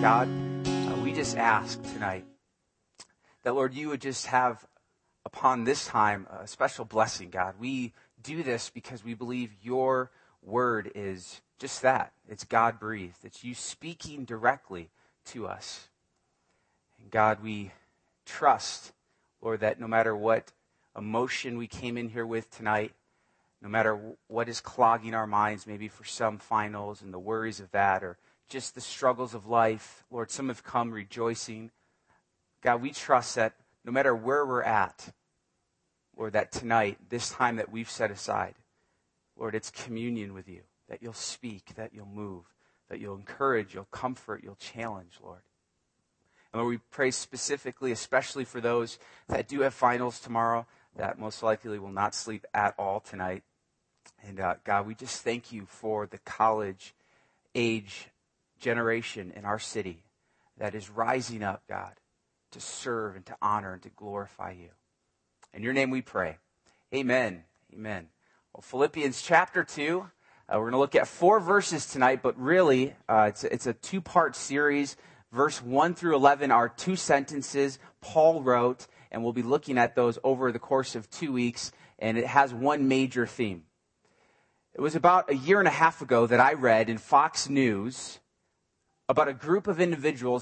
God, we just ask tonight that, Lord, you would just have upon this time a special blessing, God. We do this because we believe your word is just that. It's God-breathed. It's you speaking directly to us. And God, we trust, Lord, that no matter what emotion we came in here with tonight, no matter what is clogging our minds, maybe for some finals and the worries of that, or just the struggles of life, Lord, some have come rejoicing. God, we trust that no matter where we're at, Lord, that tonight, this time that we've set aside, Lord, it's communion with you, that you'll speak, that you'll move, that you'll encourage, you'll comfort, you'll challenge, Lord. And Lord, we pray specifically, especially for those that do have finals tomorrow, that most likely will not sleep at all tonight. And God, we just thank you for the college age generation in our city that is rising up, God, to serve and to honor and to glorify you. In your name we pray. Amen. Amen. Well, Philippians chapter 2. We're going to look at 4 verses tonight, but really it's a two-part series. Verse 1 through 11 are 2 sentences Paul wrote, and we'll be looking at those over the course of 2 weeks, and it has one major theme. It was about a year and a half ago that I read in Fox News about a group of individuals,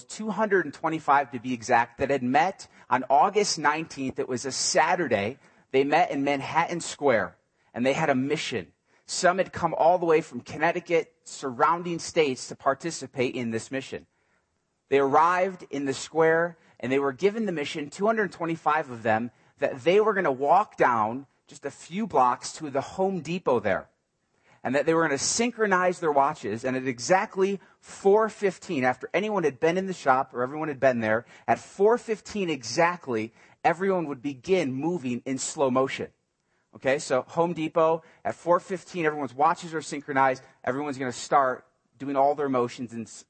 225 to be exact, that had met on August 19th. It was a Saturday. They met in Manhattan Square, and they had a mission. Some had come all the way from Connecticut, surrounding states, to participate in this mission. They arrived in the square, and they were given the mission, 225 of them, that they were going to walk down just a few blocks to the Home Depot there, and that they were going to synchronize their watches. And at exactly 4:15, after anyone had been in the shop or everyone had been there, at 4:15 exactly, everyone would begin moving in slow motion. Okay, so Home Depot, at 4:15, everyone's watches are synchronized. Everyone's going to start doing all their motions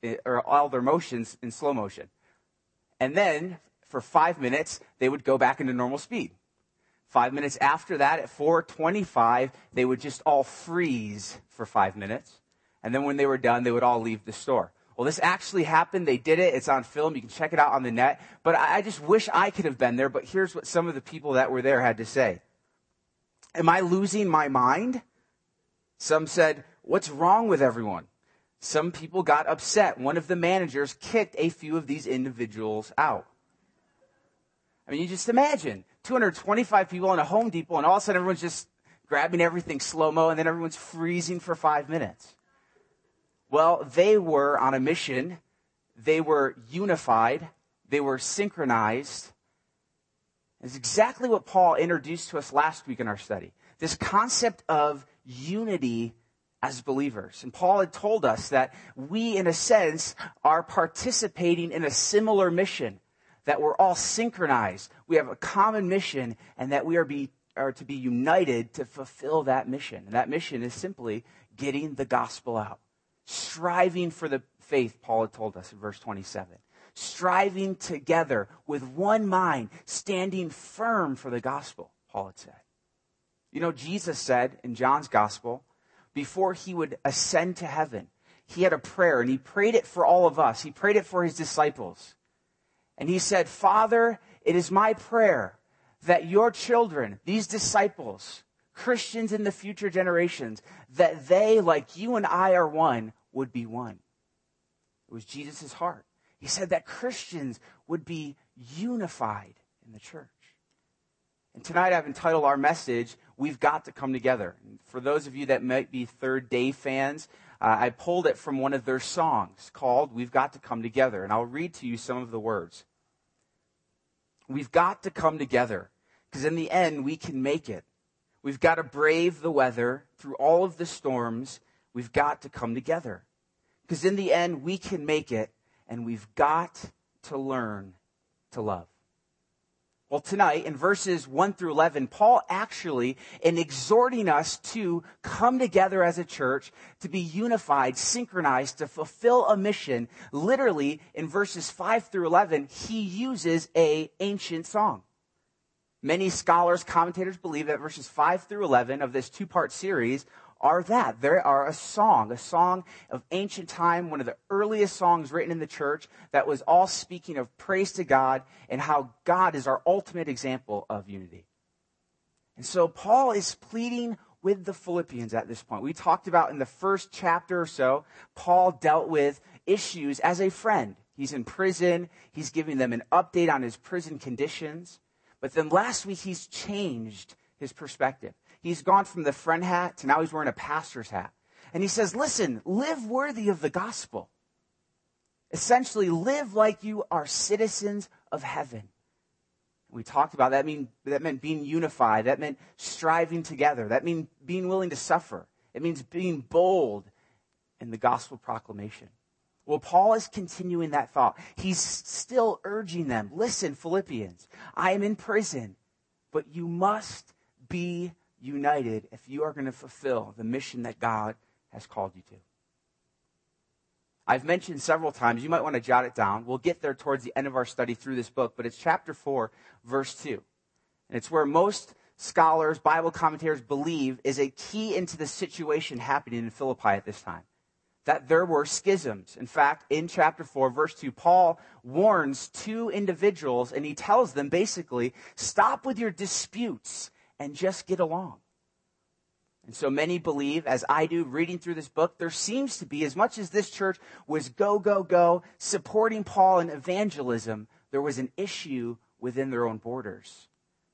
in slow motion. And then, for 5 minutes, they would go back into normal speed. 5 minutes after that, at 4:25, they would just all freeze for 5 minutes. And then when they were done, they would all leave the store. Well, this actually happened. They did it. It's on film. You can check it out on the net. But I just wish I could have been there. But here's what some of the people that were there had to say. Am I losing my mind? Some said, what's wrong with everyone? Some people got upset. One of the managers kicked a few of these individuals out. I mean, you just imagine 225 people in a Home Depot, and all of a sudden everyone's just grabbing everything slow-mo, and then everyone's freezing for 5 minutes. Well, they were on a mission. They were unified. They were synchronized. It's exactly what Paul introduced to us last week in our study. This concept of unity as believers. And Paul had told us that we, in a sense, are participating in a similar mission, that we're all synchronized. We have a common mission, and that we are to be united to fulfill that mission. And that mission is simply getting the gospel out. Striving for the faith, Paul had told us in verse 27. Striving together with one mind, standing firm for the gospel, Paul had said. You know, Jesus said in John's gospel, before he would ascend to heaven, he had a prayer, and he prayed it for all of us. He prayed it for his disciples. And he said, Father, it is my prayer that your children, these disciples, Christians in the future generations, that they, like you and I are one, would be one. It was Jesus' heart. He said that Christians would be unified in the church. And tonight I've entitled our message, We've Got to Come Together. And for those of you that might be Third Day fans, I pulled it from one of their songs called We've Got to Come Together. And I'll read to you some of the words. We've got to come together, because in the end we can make it. We've got to brave the weather through all of the storms. We've got to come together, because in the end we can make it, and we've got to learn to love. Well, tonight, in verses 1 through 11, Paul actually, in exhorting us to come together as a church, to be unified, synchronized, to fulfill a mission, literally, in verses 5 through 11, he uses an ancient song. Many scholars, commentators believe that verses 5 through 11 of this two-part series are that. They are a song of ancient time, one of the earliest songs written in the church that was all speaking of praise to God and how God is our ultimate example of unity. And so Paul is pleading with the Philippians at this point. We talked about in the first chapter or so, Paul dealt with issues as a friend. He's in prison. He's giving them an update on his prison conditions. But then last week, he's changed his perspective. He's gone from the friend hat to now he's wearing a pastor's hat. And he says, listen, live worthy of the gospel. Essentially, live like you are citizens of heaven. We talked about that. That meant being unified. That meant striving together. That meant being willing to suffer. It means being bold in the gospel proclamation. Well, Paul is continuing that thought. He's still urging them, listen, Philippians, I am in prison, but you must be united if you are going to fulfill the mission that God has called you to. I've mentioned several times, you might want to jot it down. We'll get there towards the end of our study through this book, but it's chapter 4, verse 2. And it's where most scholars, Bible commentators believe is a key into the situation happening in Philippi at this time. That there were schisms. In fact, in chapter 4, verse 2, Paul warns two individuals, and he tells them basically, stop with your disputes and just get along. And so many believe, as I do, reading through this book, there seems to be, as much as this church was go, supporting Paul in evangelism, there was an issue within their own borders.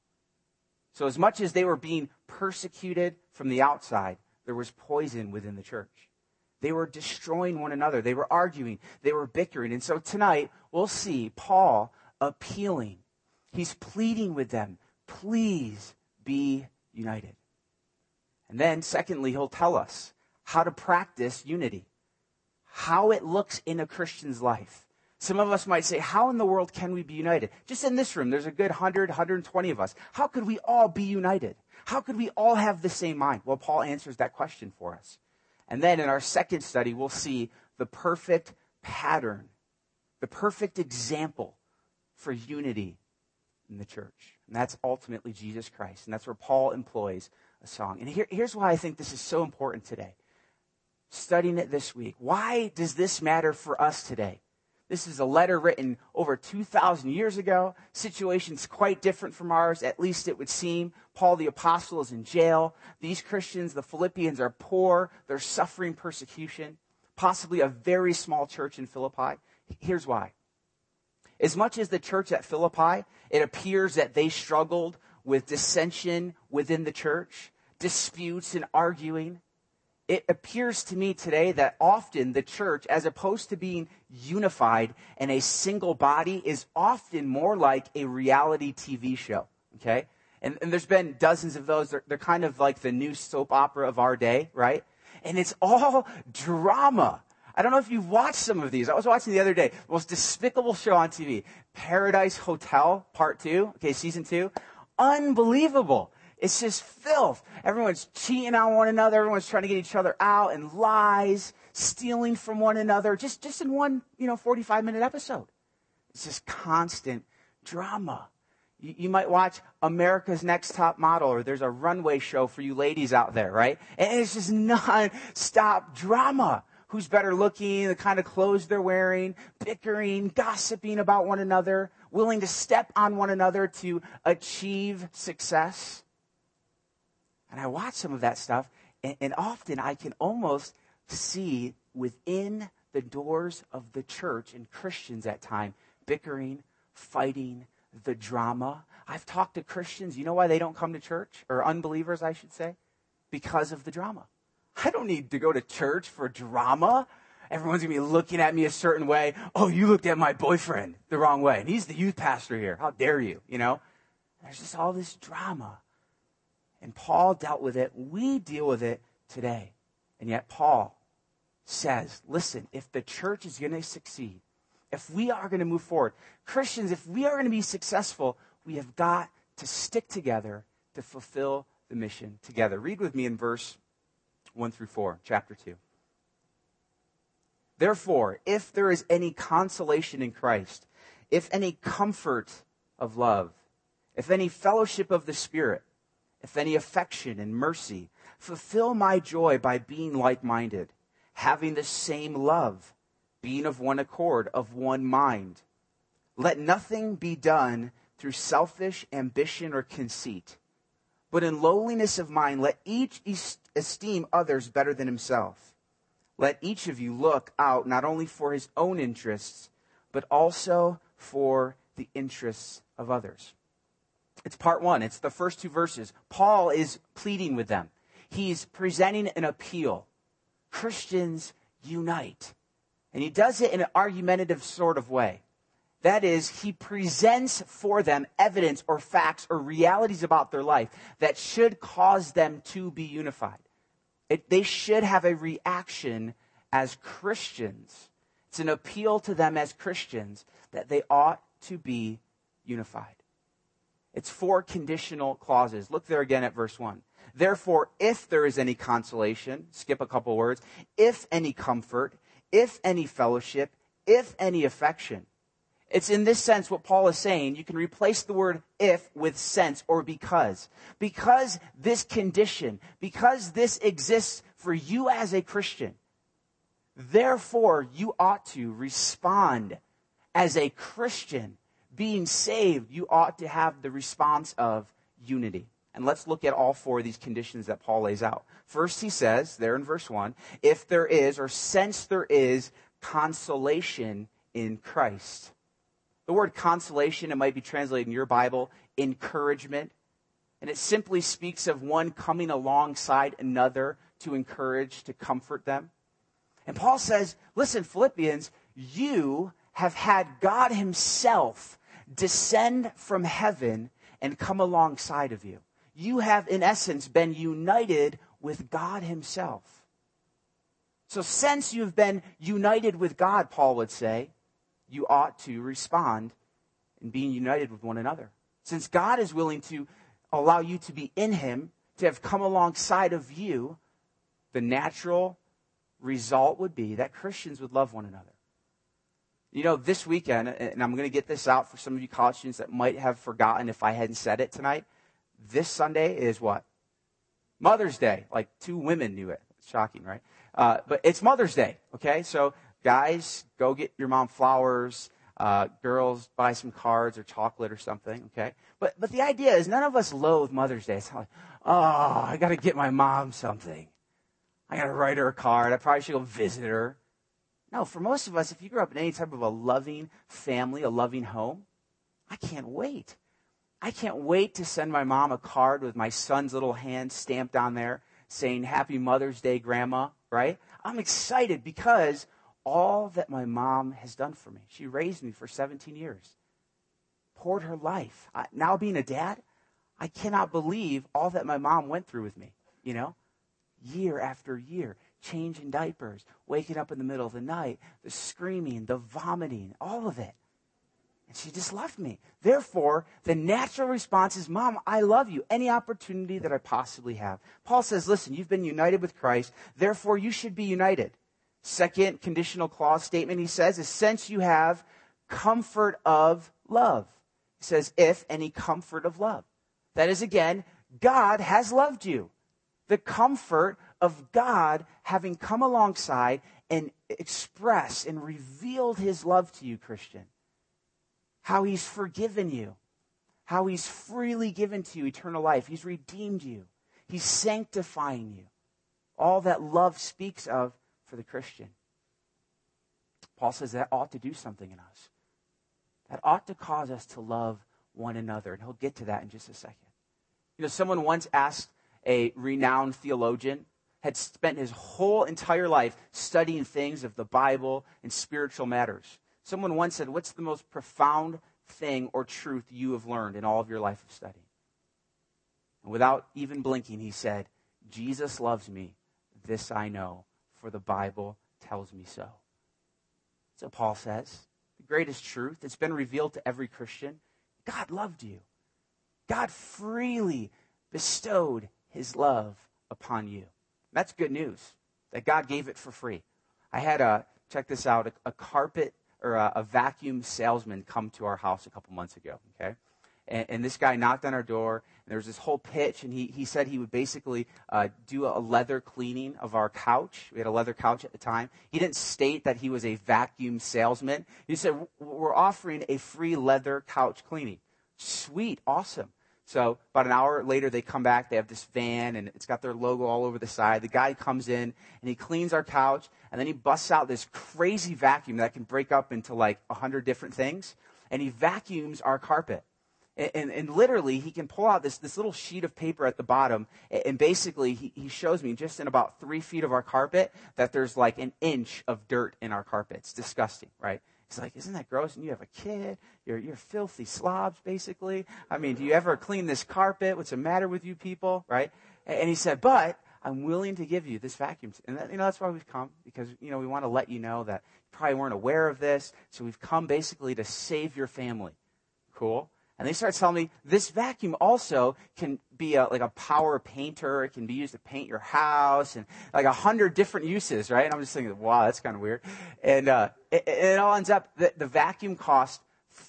So as much as they were being persecuted from the outside, there was poison within the church. They were destroying one another. They were arguing. They were bickering. And so tonight, we'll see Paul appealing. He's pleading with them, please be united. And then, secondly, he'll tell us how to practice unity, how it looks in a Christian's life. Some of us might say, how in the world can we be united? Just in this room, there's a good 100, 120 of us. How could we all be united? How could we all have the same mind? Well, Paul answers that question for us. And then in our second study, we'll see the perfect pattern, the perfect example for unity in the church. And that's ultimately Jesus Christ. And that's where Paul employs a song. And here's why I think this is so important today. Studying it this week. Why does this matter for us today? This is a letter written over 2,000 years ago. Situation's quite different from ours, at least it would seem. Paul the Apostle is in jail. These Christians, the Philippians, are poor. They're suffering persecution. Possibly a very small church in Philippi. Here's why. As much as the church at Philippi, it appears that they struggled with dissension within the church, disputes and arguing. It appears to me today that often the church, as opposed to being unified in a single body, is often more like a reality TV show, okay? And there's been dozens of those. They're kind of like the new soap opera of our day, right? And it's all drama. I don't know if you've watched some of these. I was watching the other day. The most despicable show on TV, Paradise Hotel, Part 2, okay, Season 2. Unbelievable. It's just filth. Everyone's cheating on one another. Everyone's trying to get each other out, and lies, stealing from one another, just in one, 45-minute episode. It's just constant drama. You might watch America's Next Top Model, or there's a runway show for you ladies out there, right? And it's just non-stop drama. Who's better looking, the kind of clothes they're wearing, bickering, gossiping about one another, willing to step on one another to achieve success. And I watch some of that stuff, and often I can almost see within the doors of the church and Christians at times, bickering, fighting, the drama. I've talked to Christians, you know why they don't come to church? Or unbelievers, I should say? Because of the drama. I don't need to go to church for drama. Everyone's going to be looking at me a certain way. Oh, you looked at my boyfriend the wrong way, and he's the youth pastor here. How dare you, There's just all this drama. And Paul dealt with it. We deal with it today. And yet Paul says, listen, if the church is going to succeed, if we are going to move forward, Christians, if we are going to be successful, we have got to stick together to fulfill the mission together. Read with me in verse 1 through 4, chapter 2. Therefore, if there is any consolation in Christ, if any comfort of love, if any fellowship of the Spirit, if any affection and mercy. Fulfill my joy by being like-minded, having the same love, being of one accord, of one mind. Let nothing be done through selfish ambition or conceit, but in lowliness of mind, let each esteem others better than himself. Let each of you look out not only for his own interests, but also for the interests of others. It's part one. It's the first two verses. Paul is pleading with them. He's presenting an appeal. Christians, unite. And he does it in an argumentative sort of way. That is, he presents for them evidence or facts or realities about their life that should cause them to be unified. They should have a reaction as Christians. It's an appeal to them as Christians that they ought to be unified. It's 4 conditional clauses. Look there again at verse 1. Therefore, if there is any consolation, skip a couple words, if any comfort, if any fellowship, if any affection. It's in this sense what Paul is saying. You can replace the word if with since or because. Because this condition, because this exists for you as a Christian, therefore you ought to respond as a Christian. Being saved, you ought to have the response of unity. And let's look at all 4 of these conditions that Paul lays out. First, he says, there in verse 1, if there is, or since there is, consolation in Christ. The word consolation, it might be translated in your Bible, encouragement. And it simply speaks of one coming alongside another to encourage, to comfort them. And Paul says, listen, Philippians, you have had God himself descend from heaven and come alongside of you. You have, in essence, been united with God himself. So since you've been united with God, Paul would say, you ought to respond in being united with one another. Since God is willing to allow you to be in him, to have come alongside of you, the natural result would be that Christians would love one another. You know, this weekend, and I'm going to get this out for some of you college students that might have forgotten if I hadn't said it tonight, this Sunday is what? Mother's Day. Like 2 women knew it. It's shocking, right? But it's Mother's Day, okay? So guys, go get your mom flowers. Girls, buy some cards or chocolate or something, okay? But the idea is none of us loathe Mother's Day. It's not like, oh, I got to get my mom something. I got to write her a card. I probably should go visit her. No, for most of us, if you grew up in any type of a loving family, a loving home, I can't wait. I can't wait to send my mom a card with my son's little hand stamped on there saying, Happy Mother's Day, Grandma, right? I'm excited because all that my mom has done for me. She raised me for 17 years, poured her life. Now being a dad, I cannot believe all that my mom went through with me, you know, year after year. Changing diapers, waking up in the middle of the night, the screaming, the vomiting, all of it. And she just loved me. Therefore, the natural response is, Mom, I love you. Any opportunity that I possibly have. Paul says, listen, you've been united with Christ. Therefore, you should be united. Second conditional clause statement he says is, since you have comfort of love. He says, if any comfort of love. That is, again, God has loved you. The comfort of God having come alongside and expressed and revealed his love to you, Christian. How he's forgiven you. How he's freely given to you eternal life. He's redeemed you. He's sanctifying you. All that love speaks of for the Christian. Paul says that ought to do something in us. That ought to cause us to love one another. And he'll get to that in just a second. You know, someone once asked a renowned theologian, had spent his whole entire life studying things of the Bible and spiritual matters. Someone once said, what's the most profound thing or truth you have learned in all of your life of study? And without even blinking, he said, Jesus loves me. This I know, for the Bible tells me so. So Paul says, the greatest truth that's been revealed to every Christian, God loved you. God freely bestowed his love upon you. That's good news, that God gave it for free. I had check this out, a carpet or a vacuum salesman come to our house a couple months ago, okay? And this guy knocked on our door, and there was this whole pitch, and he said he would basically do a leather cleaning of our couch. We had a leather couch at the time. He didn't state that he was a vacuum salesman. He said, we're offering a free leather couch cleaning. Sweet, awesome. So about an hour later, they come back. They have this van, and it's got their logo all over the side. The guy comes in, and he cleans our couch, and then he busts out this crazy vacuum that can break up into like 100 different things, and he vacuums our carpet. And literally, he can pull out this little sheet of paper at the bottom, and basically, he shows me just in about 3 feet of our carpet that there's like an inch of dirt in our carpet. It's disgusting, right? He's like, isn't that gross? And you have a kid. You're filthy slobs, basically. I mean, do you ever clean this carpet? What's the matter with you people, right? And he said, but I'm willing to give you this vacuum. And that's why we've come, because, we want to let you know that you probably weren't aware of this. So we've come basically to save your family. Cool. And they start telling me this vacuum also can be like a power painter. It can be used to paint your house and like 100 different uses, right? And I'm just thinking, wow, that's kind of weird. And it all ends up, the vacuum cost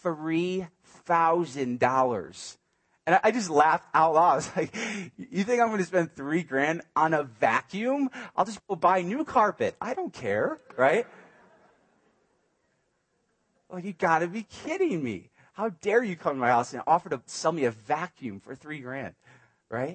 $3,000. And I just laughed out loud. I was like, you think I'm going to spend $3,000 on a vacuum? I'll just go buy new carpet. I don't care, right? Well, you got to be kidding me. How dare you come to my house and offer to sell me a vacuum for $3,000, right?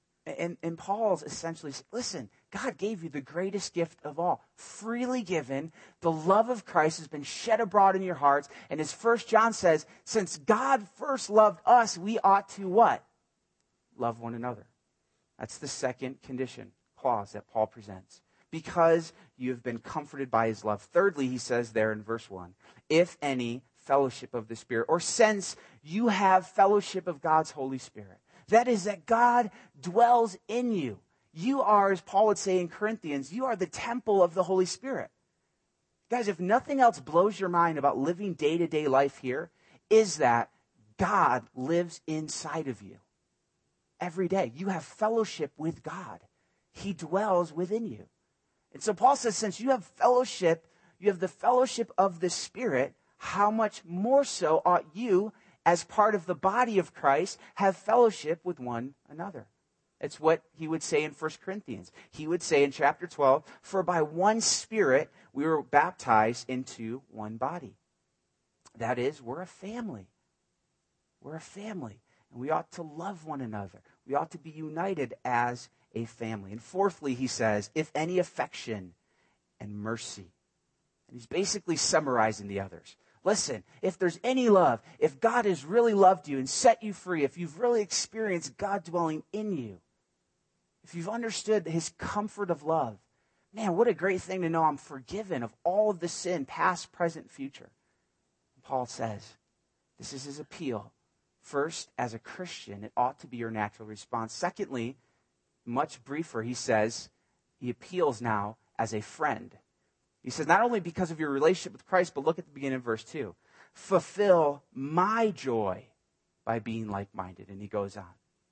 And Paul's essentially saying, listen, God gave you the greatest gift of all, freely given. The love of Christ has been shed abroad in your hearts. And as 1 John says, since God first loved us, we ought to what? Love one another. That's the second condition clause that Paul presents. Because you have been comforted by his love. Thirdly, he says there in verse 1, if any fellowship of the Spirit, or sense you have fellowship of God's Holy Spirit. That is, that God dwells in you. You are, as Paul would say in Corinthians, you are the temple of the Holy Spirit. Guys, if nothing else blows your mind about living day-to-day life here, is that God lives inside of you. Every day, you have fellowship with God. He dwells within you. And so Paul says, since you have fellowship, you have the fellowship of the Spirit, how much more so ought you, as part of the body of Christ, have fellowship with one another? It's what he would say in 1 Corinthians. He would say in chapter 12, for by one Spirit we were baptized into one body. That is, we're a family. We're a family. And we ought to love one another. We ought to be united as a family. And fourthly, he says, if any affection and mercy. And he's basically summarizing the others. Listen, if there's any love, if God has really loved you and set you free, if you've really experienced God dwelling in you, if you've understood his comfort of love, man, what a great thing to know I'm forgiven of all of the sin, past, present, future. Paul says, this is his appeal. First, as a Christian, it ought to be your natural response. Secondly, much briefer, he says, he appeals now as a friend. He says, not only because of your relationship with Christ, but look at the beginning of verse 2. Fulfill my joy by being like-minded. And he goes on.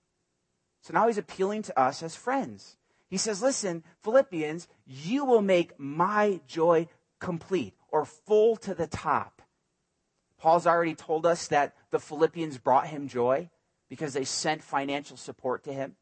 So now he's appealing to us as friends. He says, listen, Philippians, you will make my joy complete or full to the top. Paul's already told us that the Philippians brought him joy because they sent financial support to him.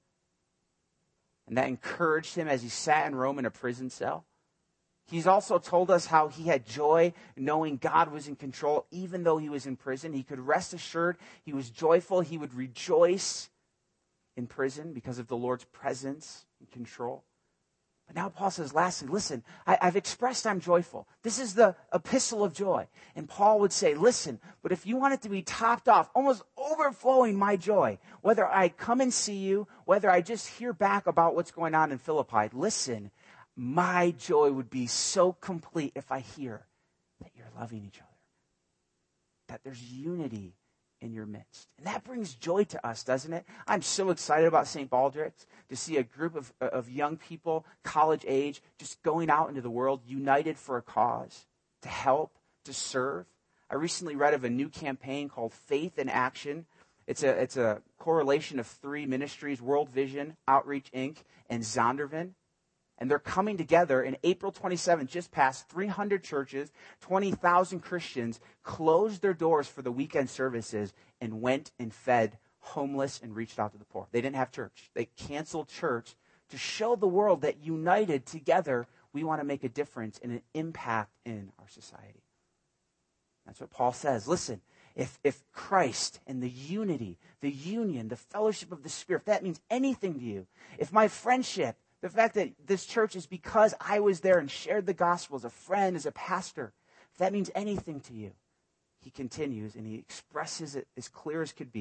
And that encouraged him as he sat in Rome in a prison cell. He's also told us how he had joy knowing God was in control even though he was in prison. He could rest assured he was joyful. He would rejoice in prison because of the Lord's presence and control. But now Paul says, lastly, listen, I've expressed I'm joyful. This is the epistle of joy. And Paul would say, listen, but if you want it to be topped off, almost overflowing my joy, whether I come and see you, whether I just hear back about what's going on in Philippi, listen, my joy would be so complete if I hear that you're loving each other, that there's unity in your midst. And that brings joy to us, doesn't it? I'm so excited about St. Baldrick's to see a group of young people, college age, just going out into the world, united for a cause, to help, to serve. I recently read of a new campaign called Faith in Action. It's a correlation of 3 ministries, World Vision, Outreach Inc., and Zondervan. And they're coming together. And April 27th, just past 300 churches, 20,000 Christians closed their doors for the weekend services and went and fed homeless and reached out to the poor. They didn't have church. They canceled church to show the world that united together, we want to make a difference and an impact in our society. That's what Paul says. Listen, if Christ and the unity, the union, the fellowship of the Spirit, if that means anything to you, if my friendship, the fact that this church is because I was there and shared the gospel as a friend, as a pastor, if that means anything to you, he continues and he expresses it as clear as could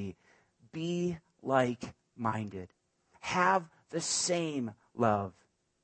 be like-minded. Have the same love.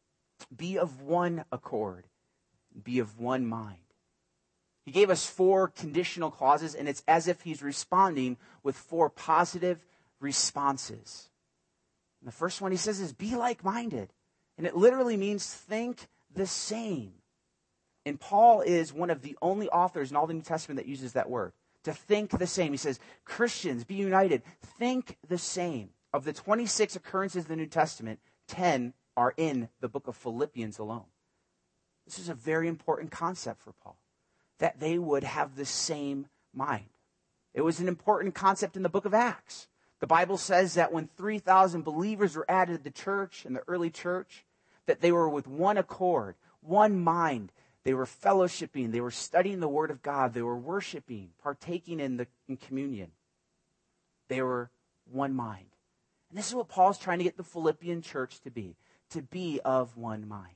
Be of one accord. Be of one mind. He gave us 4 conditional clauses, and it's as if he's responding with 4 positive responses. And the first one he says is be like-minded. And it literally means think the same. And Paul is one of the only authors in all the New Testament that uses that word, to think the same. He says, Christians, be united. Think the same. Of the 26 occurrences in the New Testament, 10 are in the book of Philippians alone. This is a very important concept for Paul, that they would have the same mind. It was an important concept in the book of Acts. The Bible says that when 3,000 believers were added to the church, in the early church, that they were with one accord, one mind. They were fellowshipping. They were studying the Word of God. They were worshiping, partaking in communion. They were one mind. And this is what Paul's trying to get the Philippian church to be of one mind.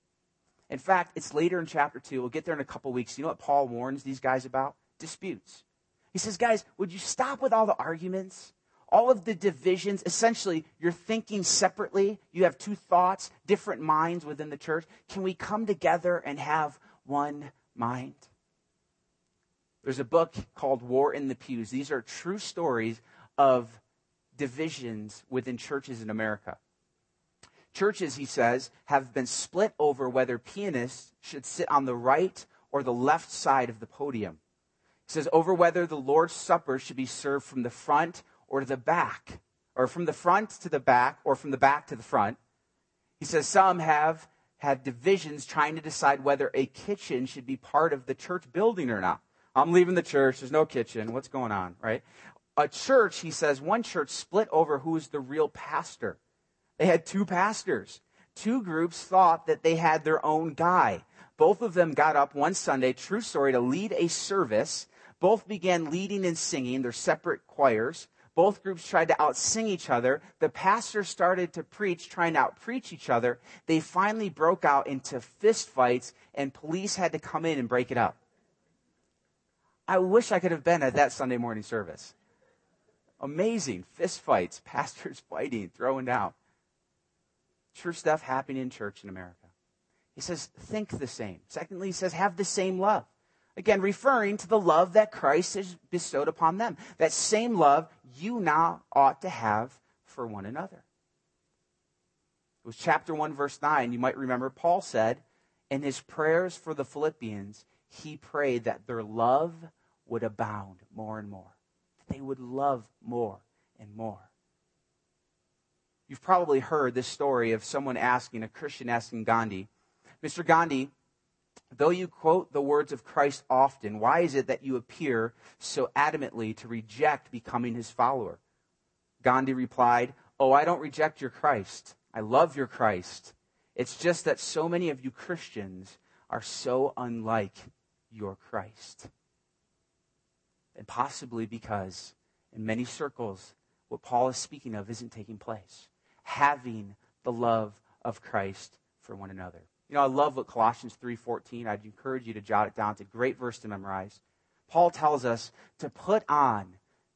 In fact, it's later in chapter 2. We'll get there in a couple weeks. You know what Paul warns these guys about? Disputes. He says, guys, would you stop with all the arguments? All of the divisions. Essentially, you're thinking separately. You have 2 thoughts, different minds within the church. Can we come together and have one mind? There's a book called War in the Pews. These are true stories of divisions within churches in America. Churches, he says, have been split over whether pianists should sit on the right or the left side of the podium. He says over whether the Lord's Supper should be served from the front or to the back, or from the front to the back, or from the back to the front. He says some have had divisions trying to decide whether a kitchen should be part of the church building or not. I'm leaving the church. There's no kitchen. What's going on, right? A church, he says, one church split over who was the real pastor. They had 2 pastors. 2 groups thought that they had their own guy. Both of them got up one Sunday, true story, to lead a service. Both began leading and singing their separate choirs. Both groups tried to out-sing each other. The pastor started to preach, trying to out-preach each other. They finally broke out into fist fights, and police had to come in and break it up. I wish I could have been at that Sunday morning service. Amazing. Fist fights, pastors fighting, throwing down. True stuff happening in church in America. He says, think the same. Secondly, he says, have the same love. Again, referring to the love that Christ has bestowed upon them. That same love you now ought to have for one another. It was chapter 1, verse 9. You might remember Paul said, in his prayers for the Philippians, he prayed that their love would abound more and more. That they would love more and more. You've probably heard this story of someone asking, a Christian asking Gandhi, Mr. Gandhi, though you quote the words of Christ often, why is it that you appear so adamantly to reject becoming his follower? Gandhi replied, oh, I don't reject your Christ. I love your Christ. It's just that so many of you Christians are so unlike your Christ. And possibly because in many circles, what Paul is speaking of isn't taking place. Having the love of Christ for one another. You know, I love what Colossians 3:14, I'd encourage you to jot it down. It's a great verse to memorize. Paul tells us to put on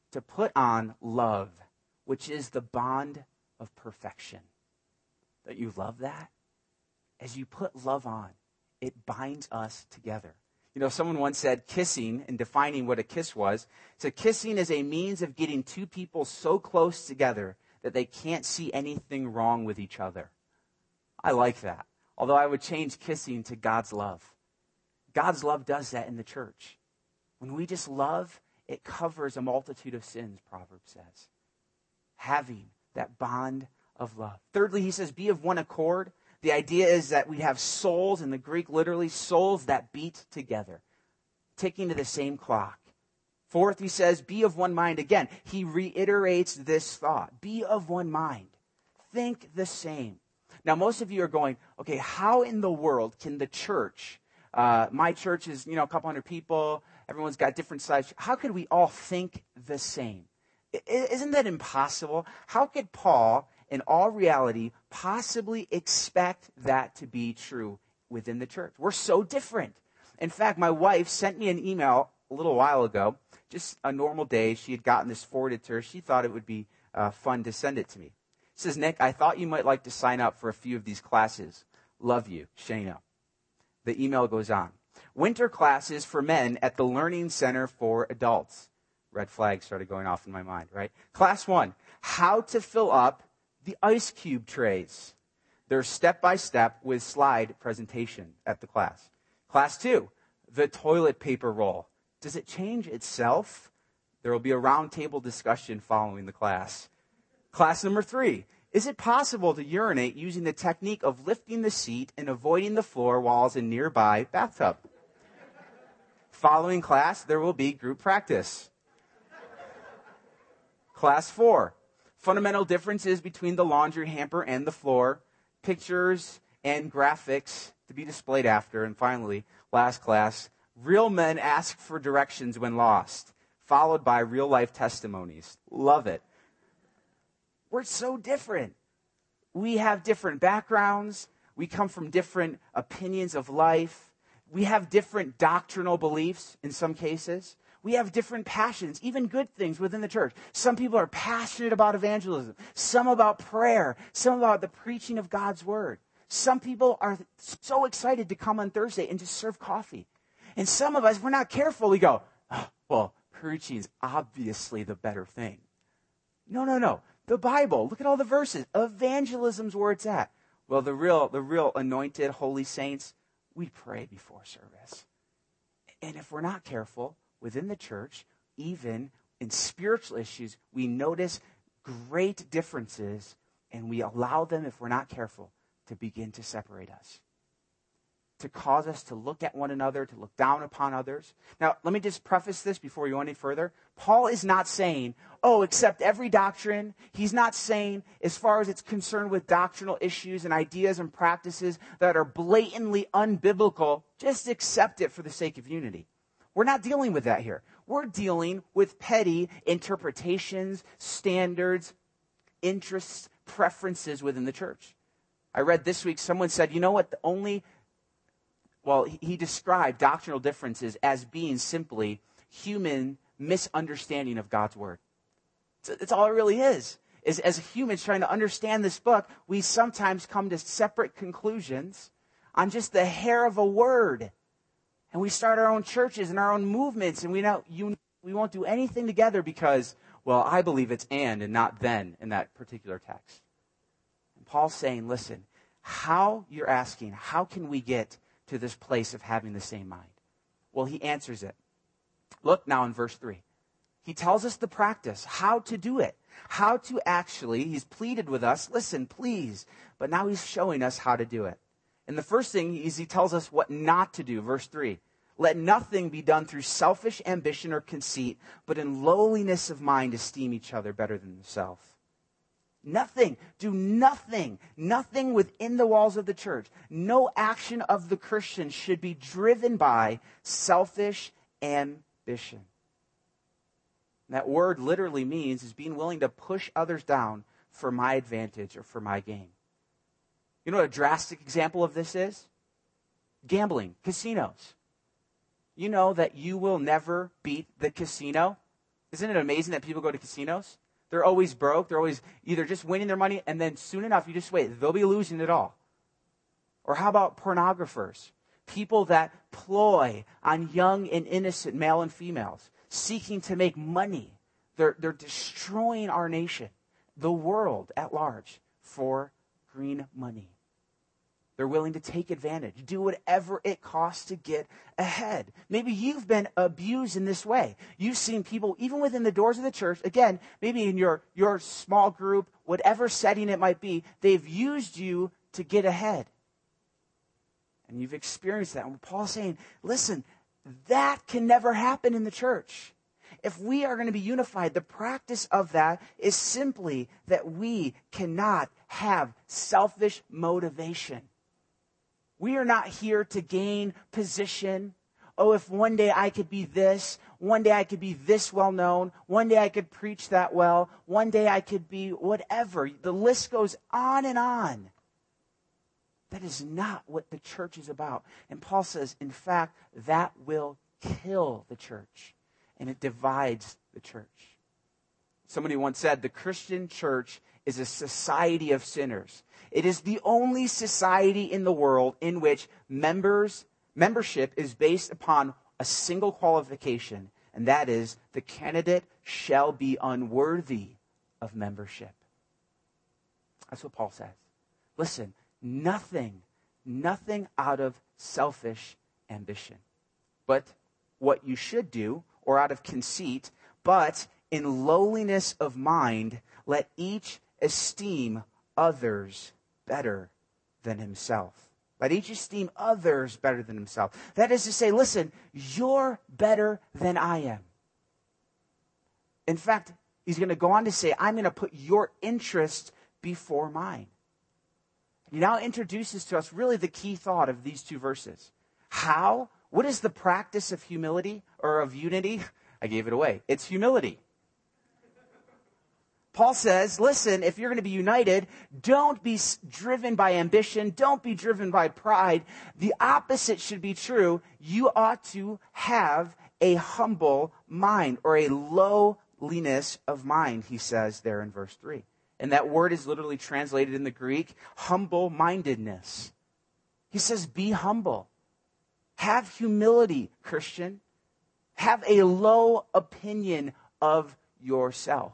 love, which is the bond of perfection. Don't you love that? As you put love on, it binds us together. You know, someone once said kissing, and defining what a kiss was, said kissing is a means of getting 2 people so close together that they can't see anything wrong with each other. I like that. Although I would change kissing to God's love. God's love does that in the church. When we just love, it covers a multitude of sins, Proverbs says. Having that bond of love. Thirdly, he says, be of one accord. The idea is that we have souls, in the Greek literally, souls that beat together, ticking to the same clock. Fourth, he says, be of one mind. Again, he reiterates this thought. Be of one mind. Think the same. Now, most of you are going, okay, how in the world can the church, my church is, a couple hundred people, everyone's got different sizes. How could we all think the same? Isn't that impossible? How could Paul, in all reality, possibly expect that to be true within the church? We're so different. In fact, my wife sent me an email a little while ago, just a normal day. She had gotten this forwarded to her. She thought it would be fun to send it to me. It says, Nick, I thought you might like to sign up for a few of these classes. Love you, Shana. The email goes on. Winter classes for men at the Learning Center for Adults. Red flags started going off in my mind, right? Class 1, how to fill up the ice cube trays. There's step-by-step with slide presentation at the class. Class 2, the toilet paper roll. Does it change itself? There will be a roundtable discussion following the class. Class number 3, is it possible to urinate using the technique of lifting the seat and avoiding the floor walls in nearby bathtub? Following class, there will be group practice. Class 4, fundamental differences between the laundry hamper and the floor, pictures and graphics to be displayed after. And finally, last class, real men ask for directions when lost, followed by real-life testimonies. Love it. We're so different. We have different backgrounds. We come from different opinions of life. We have different doctrinal beliefs in some cases. We have different passions, even good things within the church. Some people are passionate about evangelism, some about prayer, some about the preaching of God's word. Some people are so excited to come on Thursday and just serve coffee. And some of us, if we're not careful, we go, oh, well, preaching is obviously the better thing. No. The Bible, look at all the verses. Evangelism's where it's at. Well, the real anointed holy saints, we pray before service. And if we're not careful, within the church, even in spiritual issues, we notice great differences, and we allow them, if we're not careful, to begin to separate us, to cause us to look at one another, to look down upon others. Now, let me just preface this before we go any further. Paul is not saying, accept every doctrine. He's not saying, as far as it's concerned with doctrinal issues and ideas and practices that are blatantly unbiblical, just accept it for the sake of unity. We're not dealing with that here. We're dealing with petty interpretations, standards, interests, preferences within the church. I read this week, someone said, you know what, he described doctrinal differences as being simply human misunderstanding of God's word. It's all it really is as humans trying to understand this book, we sometimes come to separate conclusions on just the hair of a word. And we start our own churches and our own movements, and we won't do anything together because, I believe it's and not then in that particular text. And Paul's saying, listen, how can we get to this place of having the same mind? Well, he answers it. Look now in verse 3. He tells us the practice, how to do it, how to actually, he's pleaded with us, listen, please, but now he's showing us how to do it. And the first thing is he tells us what not to do. Verse 3, let nothing be done through selfish ambition or conceit, but in lowliness of mind esteem each other better than yourself. Nothing. Do nothing. Nothing within the walls of the church. No action of the Christian should be driven by selfish ambition. And that word literally means is being willing to push others down for my advantage or for my gain. You know what a drastic example of this is? Gambling, casinos. You know that you will never beat the casino. Isn't it amazing that people go to casinos? They're always broke. They're always either just winning their money, and then soon enough, you just wait. They'll be losing it all. Or how about pornographers? People that ploy on young and innocent male and females, seeking to make money. They're destroying our nation, the world at large, for green money. They're willing to take advantage, do whatever it costs to get ahead. Maybe you've been abused in this way. You've seen people, even within the doors of the church, again, maybe in your small group, whatever setting it might be, they've used you to get ahead. And you've experienced that. And Paul's saying, listen, that can never happen in the church. If we are going to be unified, the practice of that is simply that we cannot have selfish motivation. We are not here to gain position. Oh, if one day I could be this, one day I could be this well known, one day I could preach that well, one day I could be whatever. The list goes on and on. That is not what the church is about. And Paul says, in fact, that will kill the church. And it divides the church. Somebody once said, the Christian church is a society of sinners. It is the only society in the world in which membership is based upon a single qualification, and that is the candidate shall be unworthy of membership. That's what Paul says. Listen, nothing out of selfish ambition. But what you should do, or out of conceit, but in lowliness of mind, let each esteem others better than himself. Let each esteem others better than himself. That is to say, listen, you're better than I am. In fact, he's going to go on to say, I'm going to put your interests before mine. He now introduces to us really the key thought of these two verses. How? What is the practice of humility or of unity? I gave it away. It's humility. Paul says, listen, if you're going to be united, don't be driven by ambition. Don't be driven by pride. The opposite should be true. You ought to have a humble mind, or a lowliness of mind, he says there in verse 3. And that word is literally translated in the Greek, humble-mindedness. He says, be humble. Have humility, Christian. Have a low opinion of yourself.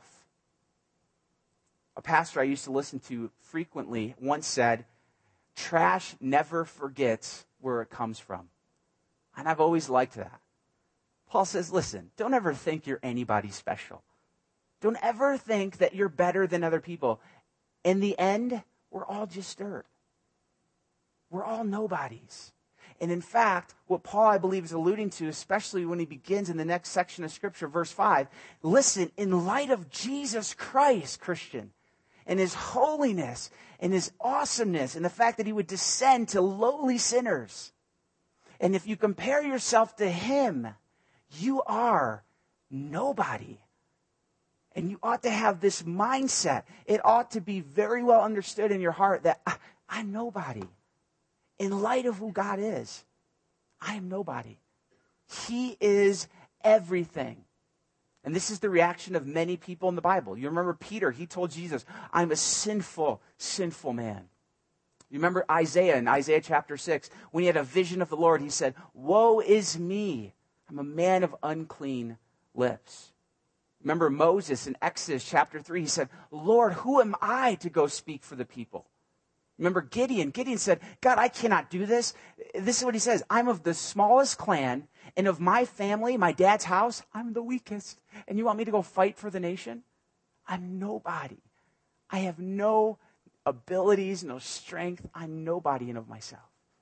A pastor I used to listen to frequently once said, trash never forgets where it comes from. And I've always liked that. Paul says, listen, don't ever think you're anybody special. Don't ever think that you're better than other people. In the end, we're all just dirt. We're all nobodies. And in fact, what Paul, I believe, is alluding to, especially when he begins in the next section of Scripture, verse 5, listen, in light of Jesus Christ, Christian, and his holiness and his awesomeness and the fact that he would descend to lowly sinners. And if you compare yourself to him, you are nobody. And you ought to have this mindset. It ought to be very well understood in your heart that I'm nobody. In light of who God is, I am nobody. He is everything. And this is the reaction of many people in the Bible. You remember Peter, he told Jesus, I'm a sinful, sinful man. You remember Isaiah in Isaiah chapter 6, when he had a vision of the Lord, he said, woe is me, I'm a man of unclean lips. Remember Moses in Exodus chapter 3, he said, Lord, who am I to go speak for the people? Remember Gideon. Gideon said, God, I cannot do this. This is what he says. I'm of the smallest clan, and of my family, my dad's house, I'm the weakest. And you want me to go fight for the nation? I'm nobody. I have no abilities, no strength. I'm nobody in of myself.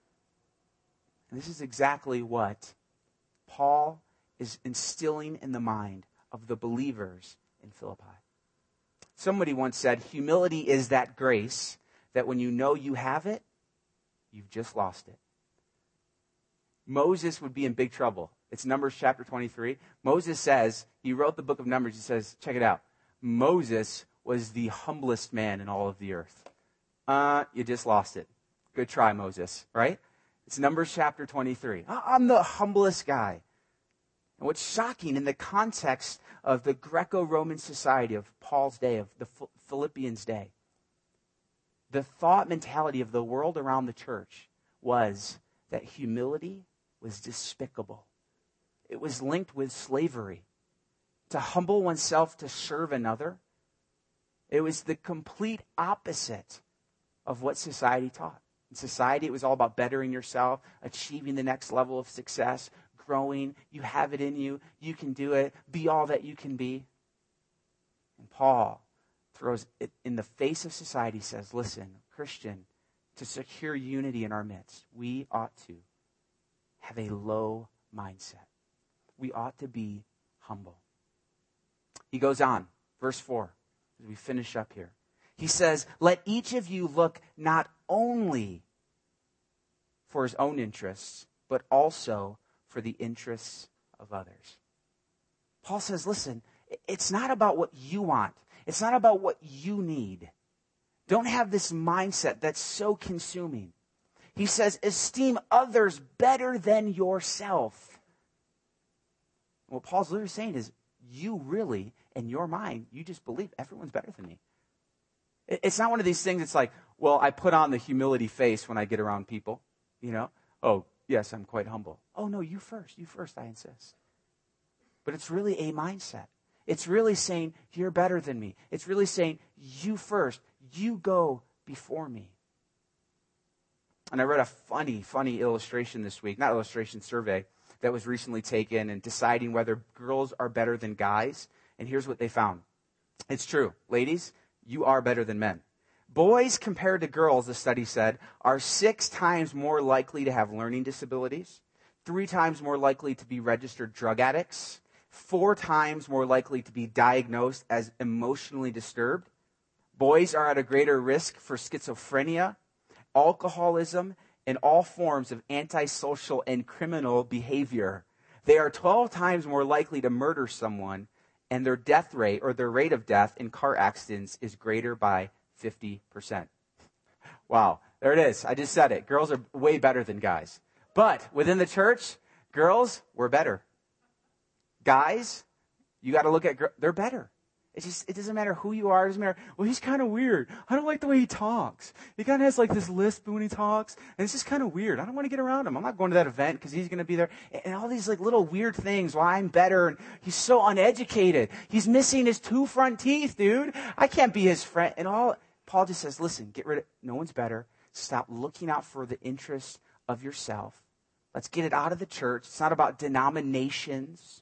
And this is exactly what Paul is instilling in the mind of the believers in Philippi. Somebody once said, humility is that grace that when you know you have it, you've just lost it. Moses would be in big trouble. It's Numbers chapter 23. Moses says, he wrote the book of Numbers, he says, check it out. Moses was the humblest man in all of the earth. You just lost it. Good try, Moses, right? It's Numbers chapter 23. I'm the humblest guy. And what's shocking in the context of the Greco-Roman society of Paul's day, of the Philippians' day, the thought mentality of the world around the church was that humility was despicable. It was linked with slavery. To humble oneself to serve another, it was the complete opposite of what society taught. In society, it was all about bettering yourself, achieving the next level of success, growing. You have it in you. You can do it. Be all that you can be. And Paul throws it in the face of society, says, listen, Christian, to secure unity in our midst, we ought to have a low mindset. We ought to be humble. He goes on, verse 4, as we finish up here. He says, let each of you look not only for his own interests, but also for the interests of others. Paul says, listen, it's not about what you want. It's not about what you need. Don't have this mindset that's so consuming. He says, esteem others better than yourself. What Paul's literally saying is, you really, in your mind, you just believe everyone's better than me. It's not one of these things that's like, well, I put on the humility face when I get around people. You know, oh, yes, I'm quite humble. Oh, no, you first, I insist. But it's really a mindset. It's really saying, you're better than me. It's really saying, you first, you go before me. And I read a funny illustration this week, not illustration, survey that was recently taken and deciding whether girls are better than guys. And here's what they found. It's true. Ladies, you are better than men. Boys compared to girls, the study said, are 6 times more likely to have learning disabilities, 3 times more likely to be registered drug addicts, 4 times more likely to be diagnosed as emotionally disturbed. Boys are at a greater risk for schizophrenia, alcoholism, and all forms of antisocial and criminal behavior. They are 12 times more likely to murder someone, and their death rate, or their rate of death in car accidents, is greater by 50%. Wow, there it is. I just said it. Girls are way better than guys. But within the church, girls, we're better. Guys, you got to look at, they're better. It doesn't matter who you are. It doesn't matter. Well, he's kind of weird. I don't like the way he talks. He kind of has like this lisp when he talks, and it's just kind of weird. I don't want to get around him. I'm not going to that event because he's going to be there. And all these like little weird things. Why I'm better, and he's so uneducated. He's missing his 2 front teeth, dude. I can't be his friend. And all Paul just says, listen, get rid of. No one's better. Stop looking out for the interests of yourself. Let's get it out of the church. It's not about denominations.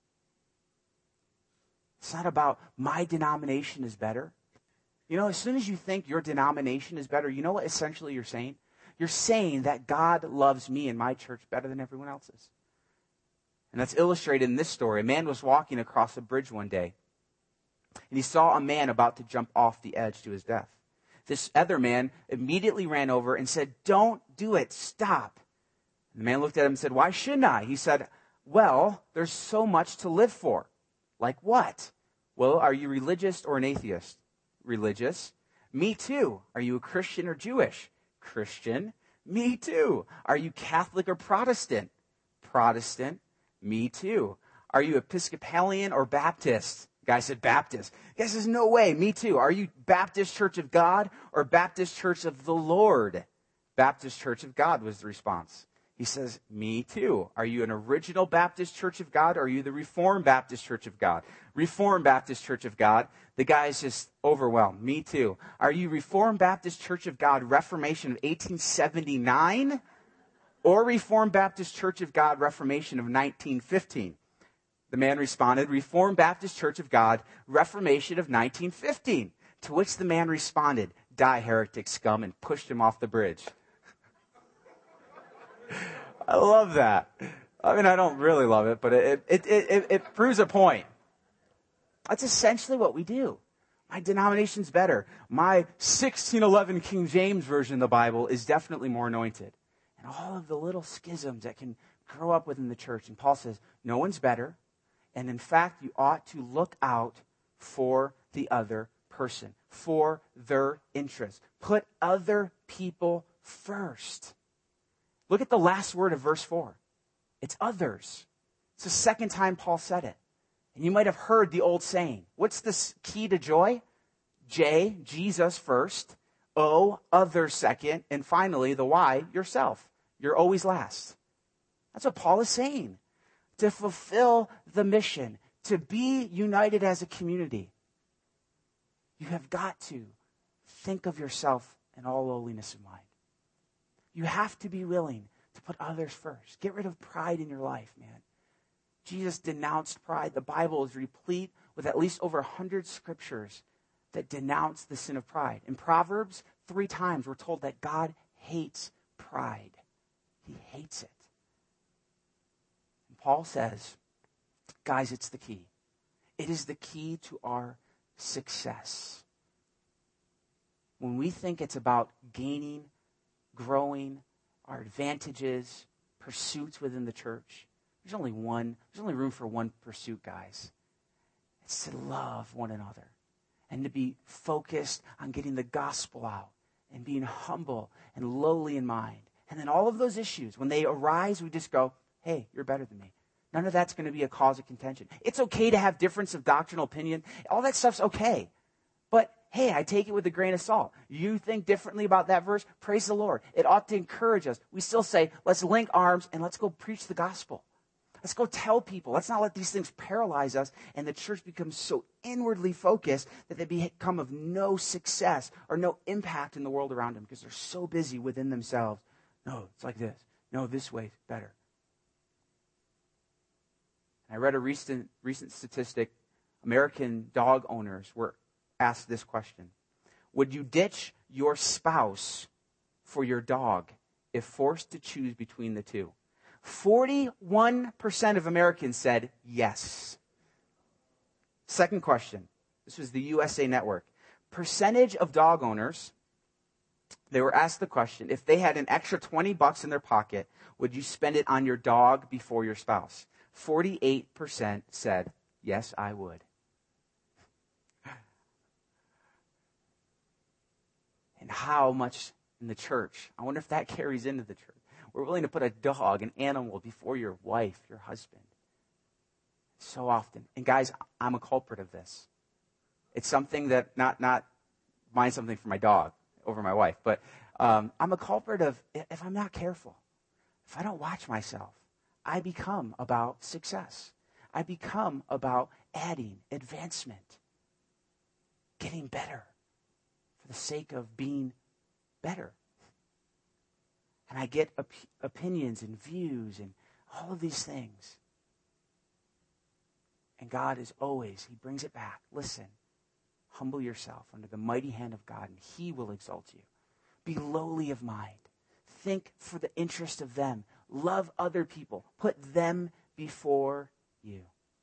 It's not about my denomination is better. You know, as soon as you think your denomination is better, you know what essentially you're saying? You're saying that God loves me and my church better than everyone else's. And that's illustrated in this story. A man was walking across a bridge one day, and he saw a man about to jump off the edge to his death. This other man immediately ran over and said, don't do it, stop. And the man looked at him and said, why shouldn't I? He said, well, there's so much to live for. Like what? Well, are you religious or an atheist? Religious. Me too. Are you a Christian or Jewish? Christian. Me too. Are you Catholic or Protestant? Protestant. Me too. Are you Episcopalian or Baptist? The guy said Baptist. The guy says, no way. Me too. Are you Baptist Church of God or Baptist Church of the Lord? Baptist Church of God was the response. He says, me too. Are you an original Baptist Church of God or are you the Reformed Baptist Church of God? Reformed Baptist Church of God. The guy is just overwhelmed. Me too. Are you Reformed Baptist Church of God Reformation of 1879 or Reformed Baptist Church of God Reformation of 1915? The man responded, Reformed Baptist Church of God Reformation of 1915. To which the man responded, die heretic scum, and pushed him off the bridge. I love that. I mean, I don't really love it, but it proves a point. That's essentially what we do. My denomination's better. My 1611 King James Version of the Bible is definitely more anointed. And all of the little schisms that can grow up within the church. And Paul says, no one's better. And in fact, you ought to look out for the other person, for their interests. Put other people first. Look at the last word of verse 4. It's others. It's the second time Paul said it. And you might have heard the old saying. What's the key to joy? J, Jesus first. O, others second. And finally, the Y, yourself. You're always last. That's what Paul is saying. To fulfill the mission, to be united as a community, you have got to think of yourself in all lowliness of mind. You have to be willing to put others first. Get rid of pride in your life, man. Jesus denounced pride. The Bible is replete with at least over 100 scriptures that denounce the sin of pride. In Proverbs, 3 times we're told that God hates pride. He hates it. And Paul says, guys, it's the key. It is the key to our success. When we think it's about gaining, growing, our advantages, pursuits within the church, there's only room for one pursuit, guys. It's to love one another and to be focused on getting the gospel out and being humble and lowly in mind. And then all of those issues, when they arise, we just go, hey, you're better than me. None of that's going to be a cause of contention. It's okay to have difference of doctrinal opinion. All that stuff's okay. But hey, I take it with a grain of salt. You think differently about that verse? Praise the Lord. It ought to encourage us. We still say, let's link arms and let's go preach the gospel. Let's go tell people. Let's not let these things paralyze us and the church becomes so inwardly focused that they become of no success or no impact in the world around them because they're so busy within themselves. No, it's like this. No, this way's better. I read a recent statistic. American dog owners were asked this question. Would you ditch your spouse for your dog if forced to choose between the two? 41% of Americans said yes. Second question. This was the USA Network. Percentage of dog owners, they were asked the question, if they had an extra $20 in their pocket, would you spend it on your dog before your spouse? 48% said, yes, I would. And how much in the church? I wonder if that carries into the church. We're willing to put a dog, an animal, before your wife, your husband. So often. And guys, I'm a culprit of this. It's something that, not mind something for my dog over my wife, but I'm a culprit of, if I'm not careful, if I don't watch myself, I become about success. I become about adding, advancement, getting better for the sake of being better. And I get opinions and views and all of these things. And God is always, he brings it back. Listen, humble yourself under the mighty hand of God and he will exalt you. Be lowly of mind. Think for the interest of them. Love other people. Put them before you.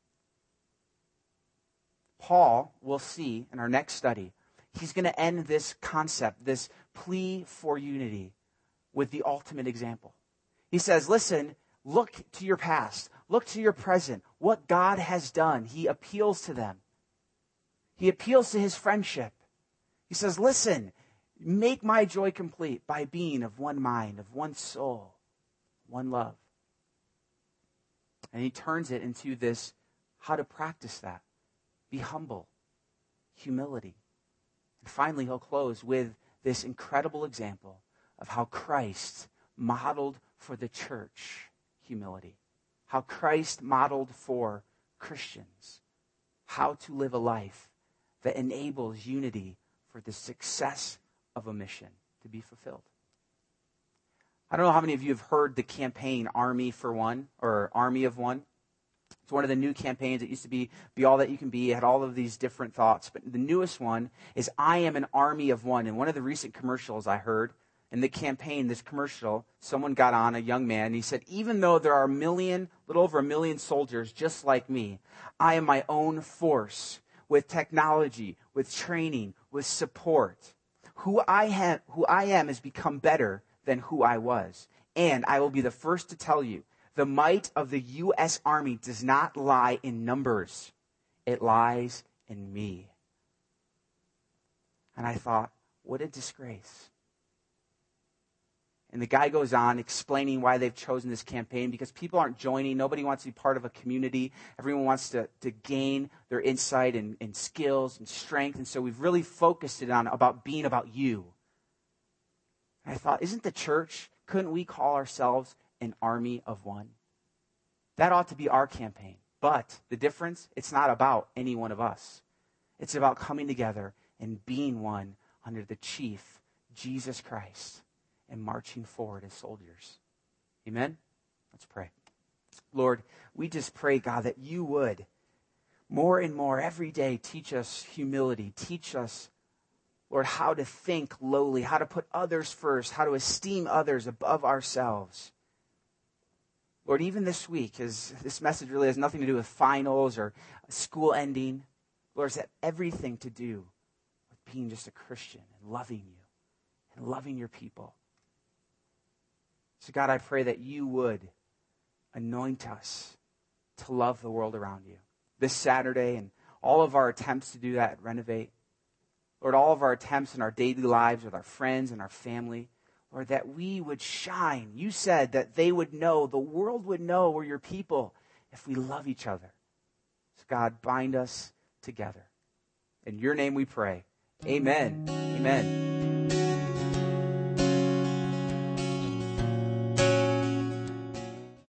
Paul, we'll see in our next study, he's going to end this concept, this plea for unity, with the ultimate example. He says, listen, look to your past. Look to your present. What God has done. He appeals to them. He appeals to his friendship. He says, listen, make my joy complete by being of one mind, of one soul, one love. And he turns it into this, how to practice that. Be humble, humility. And finally, he'll close with this incredible example of how Christ modeled for the church humility. How Christ modeled for Christians how to live a life that enables unity for the success of a mission to be fulfilled. I don't know how many of you have heard the campaign Army for One or Army of One. It's one of the new campaigns. It used to be all that you can be. It had all of these different thoughts. But the newest one is I am an army of one. And one of the recent commercials I heard in the campaign, this commercial, someone got on, a young man, and he said, even though there are little over a million soldiers just like me, I am my own force with technology, with training, with support. Who I am has become better than who I was. And I will be the first to tell you, the might of the U.S. Army does not lie in numbers. It lies in me. And I thought, what a disgrace. And the guy goes on explaining why they've chosen this campaign, because people aren't joining. Nobody wants to be part of a community. Everyone wants to gain their insight and skills and strength. And so we've really focused it on being about you. And I thought, isn't the church, couldn't we call ourselves an army of one? That ought to be our campaign. But the difference, it's not about any one of us. It's about coming together and being one under the chief, Jesus Christ, and marching forward as soldiers. Amen? Let's pray. Lord, we just pray, God, that you would more and more every day teach us humility. Teach us, Lord, how to think lowly, how to put others first, how to esteem others above ourselves. Lord, even this week, as this message really has nothing to do with finals or school ending, Lord, it's got everything to do with being just a Christian and loving you and loving your people. So God, I pray that you would anoint us to love the world around you. This Saturday and all of our attempts to do that at Renovate, Lord, all of our attempts in our daily lives with our friends and our family, Lord, that we would shine. You said that they would know, the world would know we're your people if we love each other. So God, bind us together. In your name we pray. Amen. Amen.